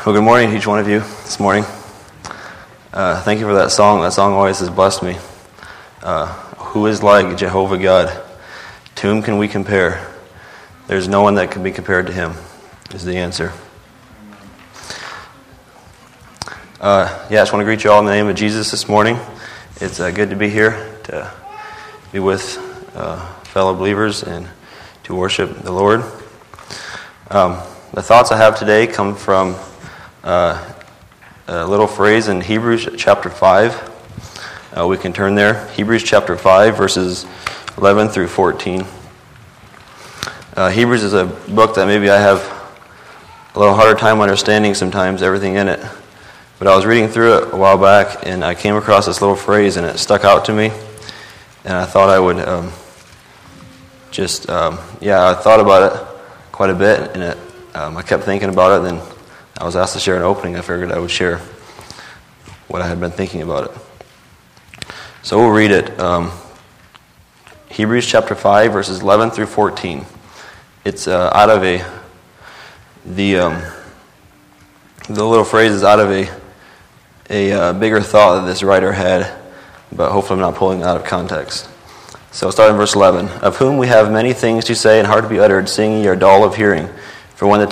Well, good morning to each one of you this morning. Thank you for that song. That song always has blessed me. Who is like Jehovah God? To whom can we compare? There's no one that can be compared to him, is the answer. I just want to greet you all in the name of Jesus this morning. It's good to be here, to be with fellow believers and to worship the Lord. The thoughts I have today come from a little phrase in Hebrews chapter 5. We can turn there. Hebrews chapter 5, verses 11 through 14. Hebrews is a book that maybe I have a little harder time understanding sometimes, everything in it. But I was reading through it a while back, and I came across this little phrase, and it stuck out to me. And I thought I would I thought about it quite a bit, and I kept thinking about it. Then I was asked to share an opening. I figured I would share what I had been thinking about it. So we'll read it. Hebrews chapter 5, verses 11 through 14. It's out of the little phrase is out of a bigger thought that this writer had, but hopefully I'm not pulling it out of context. So start in verse 11. Of whom we have many things to say and hard to be uttered, seeing ye are dull of hearing. For when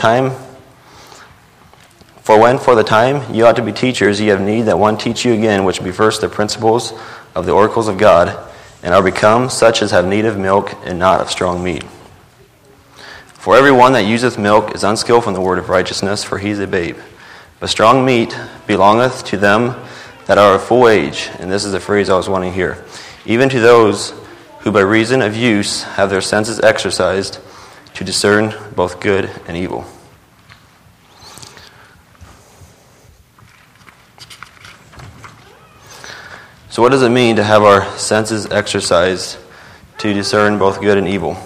for the time ye ought to be teachers, ye have need that one teach you again, which be first the principles of the oracles of God, and are become such as have need of milk, and not of strong meat. For every one that useth milk is unskillful in the word of righteousness, for he is a babe. But strong meat belongeth to them that are of full age, and this is the phrase I was wanting here, even to those who by reason of use have their senses exercised to discern both good and evil. So what does it mean to have our senses exercised to discern both good and evil?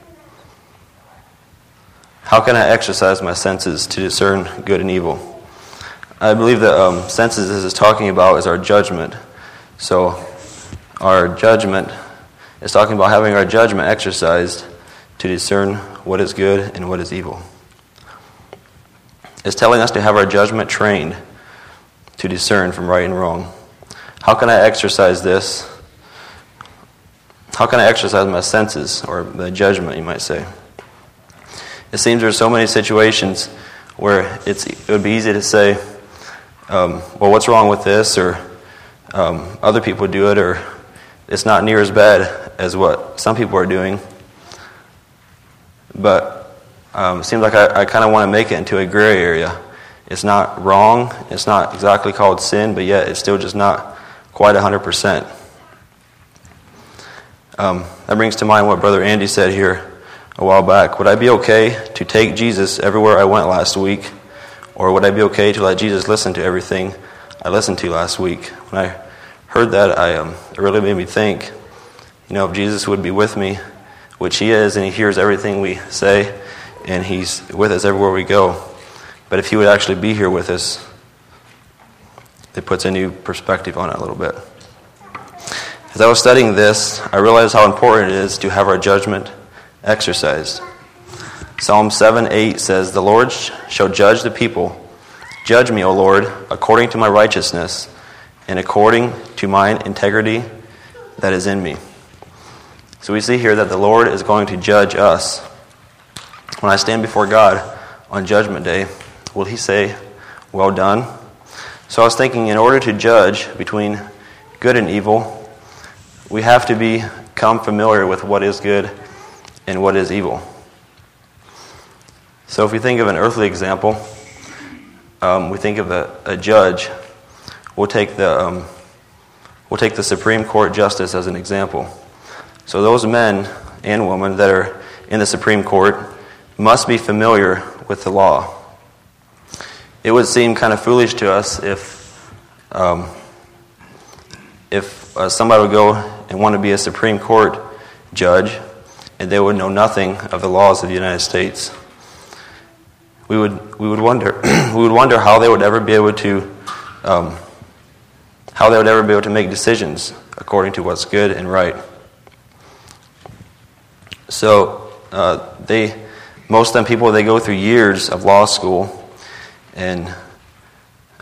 How can I exercise my senses to discern good and evil? I believe that senses this is talking about is our judgment. So our judgment is talking about having our judgment exercised to discern what is good and what is evil. It's telling us to have our judgment trained to discern from right and wrong. How can I exercise this? How can I exercise my senses, or the judgment, you might say? It seems there are so many situations where it would be easy to say, well, what's wrong with this? Or other people do it, or it's not near as bad as what some people are doing. But it seems like I kind of want to make it into a gray area. It's not wrong. It's not exactly called sin, but yet it's still just not quite 100%. That brings to mind what Brother Andy said here a while back. Would I be okay to take Jesus everywhere I went last week? Or would I be okay to let Jesus listen to everything I listened to last week? When I heard that, it really made me think, if Jesus would be with me, which he is, and he hears everything we say, and he's with us everywhere we go. But if he would actually be here with us, it puts a new perspective on it a little bit. As I was studying this, I realized how important it is to have our judgment exercised. Psalm 7:8 says, "The Lord shall judge the people. Judge me, O Lord, according to my righteousness, and according to mine integrity that is in me." So we see here that the Lord is going to judge us. When I stand before God on Judgment Day, will he say, "Well done"? So I was thinking, in order to judge between good and evil, we have to become familiar with what is good and what is evil. So if we think of an earthly example, we think of a judge. We'll take the Supreme Court justice as an example. So those men and women that are in the Supreme Court must be familiar with the law. It would seem kind of foolish to us if somebody would go and want to be a Supreme Court judge and they would know nothing of the laws of the United States. We would wonder how they would ever be able to make decisions according to what's good and right. So most of them people, they go through years of law school, and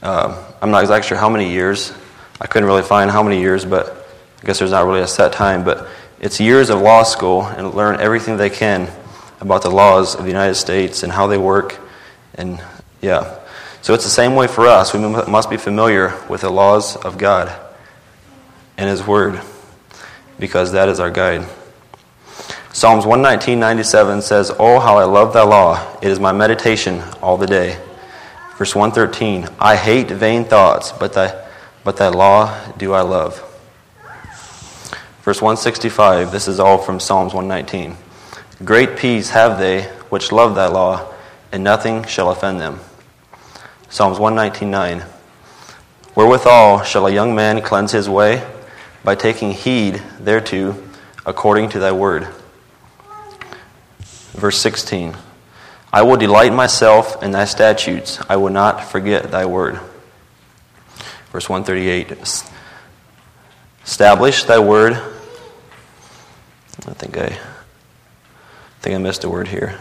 I'm not exactly sure how many years. I couldn't really find how many years, but I guess there's not really a set time. But it's years of law school and learn everything they can about the laws of the United States and how they work. And yeah, so it's the same way for us. We must be familiar with the laws of God and His Word, because that is our guide. Psalms 119:97 says, "Oh, how I love thy law. It is my meditation all the day." Verse 113, "I hate vain thoughts, but thy law do I love." Verse 165, this is all from Psalms 119. "Great peace have they which love thy law, and nothing shall offend them." Psalms 119:9, "Wherewithal shall a young man cleanse his way? By taking heed thereto, according to thy word." Verse 16, "I will delight myself in thy statutes. I will not forget thy word." Verse 138, "Establish thy word." I think I missed a word here.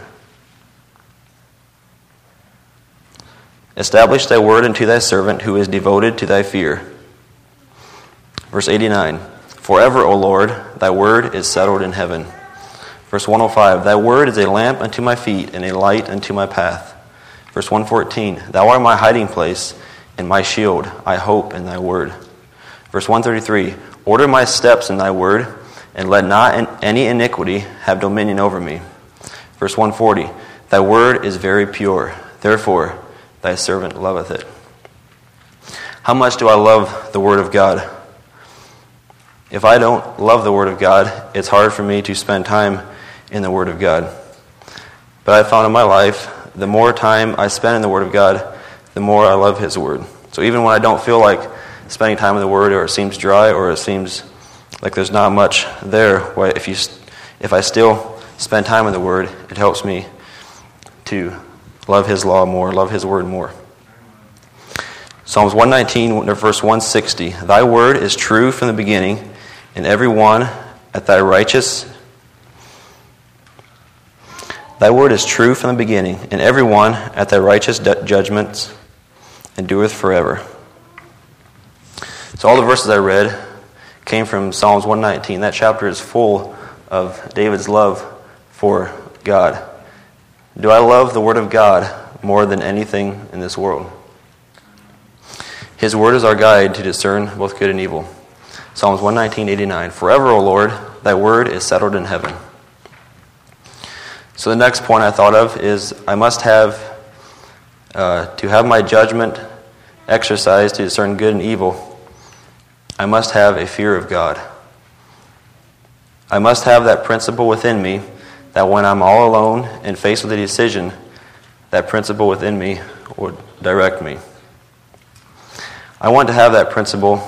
"Establish thy word unto thy servant who is devoted to thy fear." Verse 89, "Forever, O Lord, thy word is settled in heaven." Verse 105, "Thy word is a lamp unto my feet and a light unto my path." Verse 114, "Thou art my hiding place and my shield. I hope in thy word." Verse 133, "Order my steps in thy word, and let not any iniquity have dominion over me." Verse 140, "Thy word is very pure. Therefore thy servant loveth it." How much do I love the Word of God? If I don't love the Word of God, it's hard for me to spend time in the Word of God. But I found in my life, the more time I spend in the Word of God, the more I love His Word. So even when I don't feel like spending time in the Word, or it seems dry, or it seems like there's not much there, if I still spend time in the Word, it helps me to love His law more, love His Word more. Psalms 119, verse 160, "Thy word is true from the beginning, and every one at thy righteous..." "Thy word is true from the beginning, and every one at thy righteous judgments endureth forever." So all the verses I read came from Psalms 119. That chapter is full of David's love for God. Do I love the Word of God more than anything in this world? His Word is our guide to discern both good and evil. Psalms 119:89, "Forever, O Lord, thy word is settled in heaven." So the next point I thought of is I must have, to have my judgment exercised to discern good and evil, I must have a fear of God. I must have that principle within me that when I'm all alone and faced with a decision, that principle within me would direct me. I want to have that principle.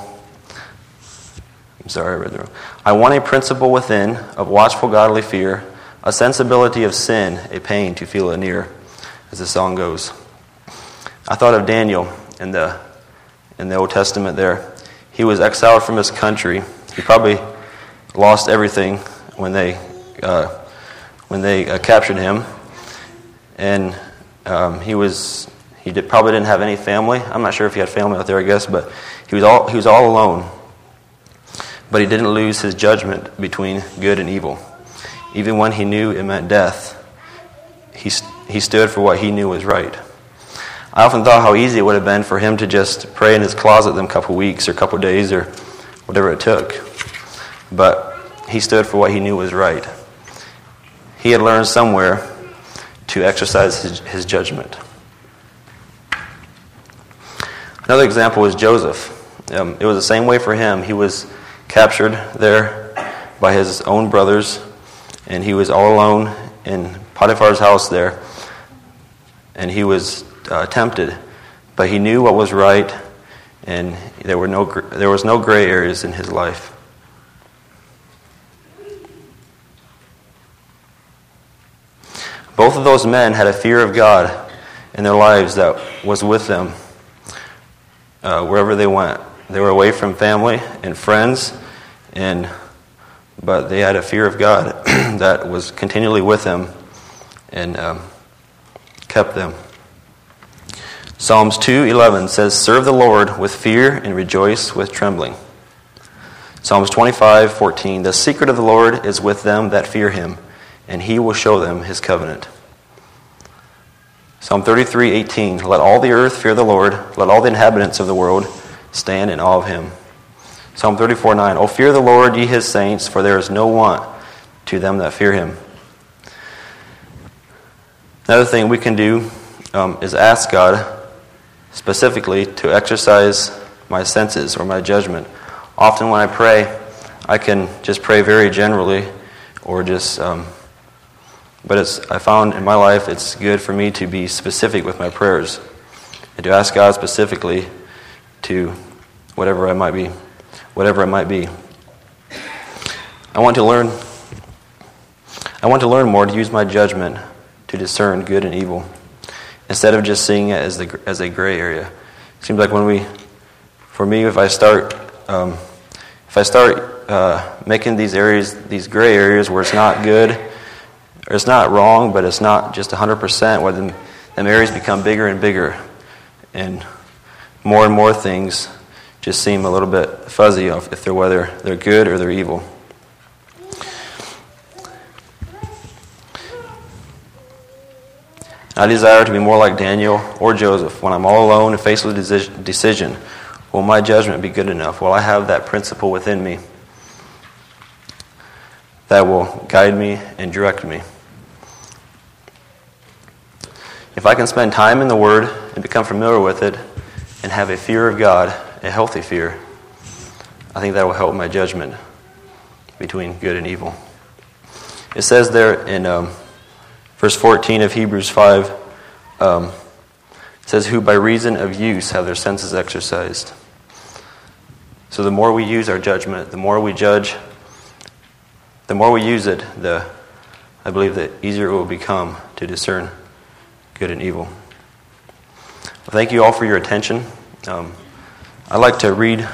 I want a principle within of watchful godly fear, a sensibility of sin, a pain to feel it near, as the song goes. I thought of Daniel in the Old Testament there. He was exiled from his country. He probably lost everything when they captured him, and he probably didn't have any family. I'm not sure if he had family out there, I guess, but he was all alone. But he didn't lose his judgment between good and evil. Even when he knew it meant death, he stood for what he knew was right. I often thought how easy it would have been for him to just pray in his closet them couple weeks or couple days or whatever it took. But he stood for what he knew was right. He had learned somewhere to exercise his judgment. Another example was Joseph. It was the same way for him. He was captured there by his own brothers, and he was all alone in Potiphar's house there, and he was tempted, but he knew what was right, and there was no gray areas in his life. Both of those men had a fear of God in their lives that was with them wherever they went. They were away from family and friends, but they had a fear of God that was continually with them and kept them. Psalms 2:11 says, "Serve the Lord with fear and rejoice with trembling." Psalms 25:14, "The secret of the Lord is with them that fear him, and he will show them his covenant." Psalm 33:18, "Let all the earth fear the Lord, let all the inhabitants of the world stand in awe of him." Psalm 34:9, "O fear the Lord, ye his saints, for there is no want to them that fear him." Another thing we can do is ask God specifically to exercise my senses or my judgment. Often when I pray, I can just pray very generally, or just, but I found in my life it's good for me to be specific with my prayers and to ask God specifically to whatever it might be. I want to learn more to use my judgment to discern good and evil, instead of just seeing it as a gray area. It seems like if I start making these gray areas where it's not good, or it's not wrong, but it's not just 100%, where them areas become bigger and bigger, and more things just seem a little bit fuzzy if whether they're good or they're evil. I desire to be more like Daniel or Joseph. When I'm all alone and faced with a decision, will my judgment be good enough? Will I have that principle within me that will guide me and direct me? If I can spend time in the Word and become familiar with it and have a fear of God, a healthy fear, I think that will help my judgment between good and evil. It says there in verse 14 of Hebrews 5, it says, "Who by reason of use have their senses exercised." So the more we use our judgment, the more we judge, the more we use it, I believe the easier it will become to discern good and evil. Well, thank you all for your attention. I'd like to read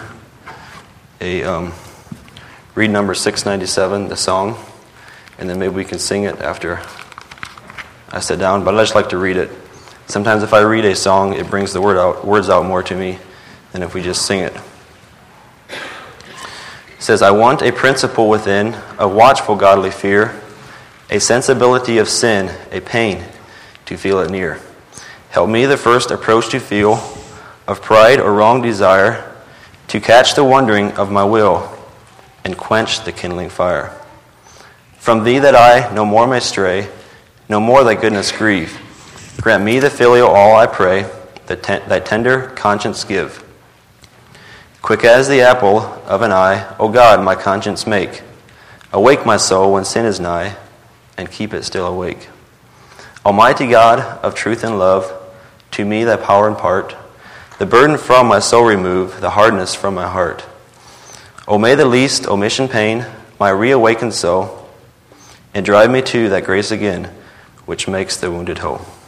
number 697, the song, and then maybe we can sing it after I sit down, but I just like to read it. Sometimes if I read a song, it brings the words out more to me than if we just sing it. It says, "I want a principle within, a watchful godly fear, a sensibility of sin, a pain to feel it near. Help me the first approach to feel, of pride or wrong desire, to catch the wandering of my will, and quench the kindling fire. From thee that I no more may stray, no more thy goodness grieve. Grant me the filial all, I pray, thy tender conscience give. Quick as the apple of an eye, O God, my conscience make. Awake my soul when sin is nigh, and keep it still awake. Almighty God of truth and love, to me thy power impart. The burden from my soul remove, the hardness from my heart. O may the least omission pain my reawakened soul, and drive me to that grace again, which makes the wounded whole."